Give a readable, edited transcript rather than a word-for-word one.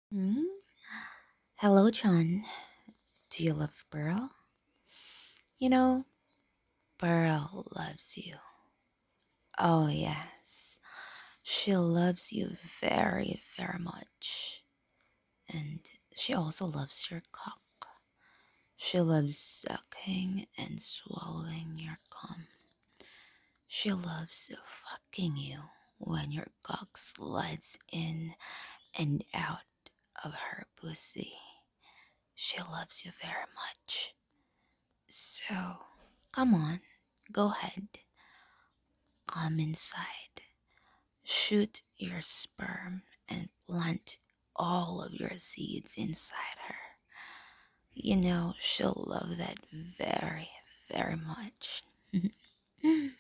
Hmm? Hello, John. Do you love Pearl? You know, Pearl loves you. Oh, yes. She loves you very, very much. And she also loves your cock. She loves sucking and swallowing your cum. She loves fucking you when your cock slides in and out of her pussy. She loves you very much. So, come on, go ahead, come inside, shoot your sperm, and plant all of your seeds inside her. You know, she'll love that very, very much.